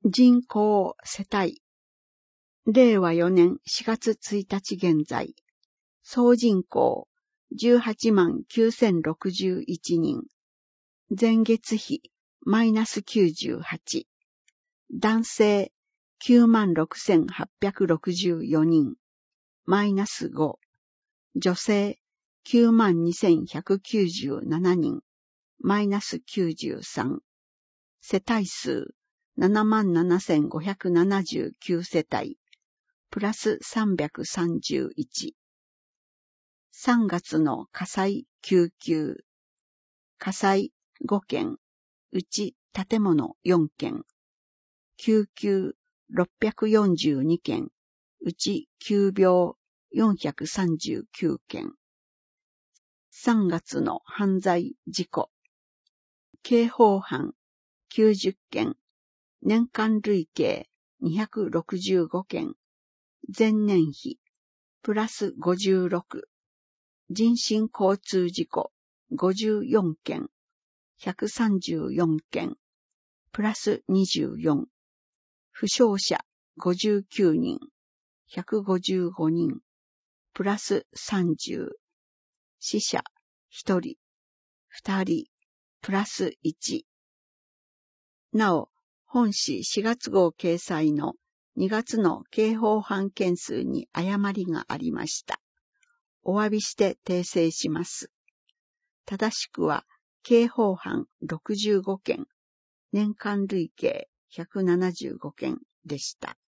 人口世帯。令和4年4月1日現在、総人口189,061人。前月比マイナス98。男性96,864人。マイナス5。女性92,197人。マイナス93。世帯数77,579 世帯。プラス331。3月の火災救急。火災5件。うち建物4件。救急642件。うち急病439件。3月の犯罪事故。刑法犯90件。年間累計265件。前年比プラス56。人身交通事故54件。134件。プラス24。負傷者59人。155人。プラス30。死者1人。2人。プラス1。なお、本誌4月号掲載の2月の刑法犯件数に誤りがありました。お詫びして訂正します。正しくは、刑法犯65件、年間累計175件でした。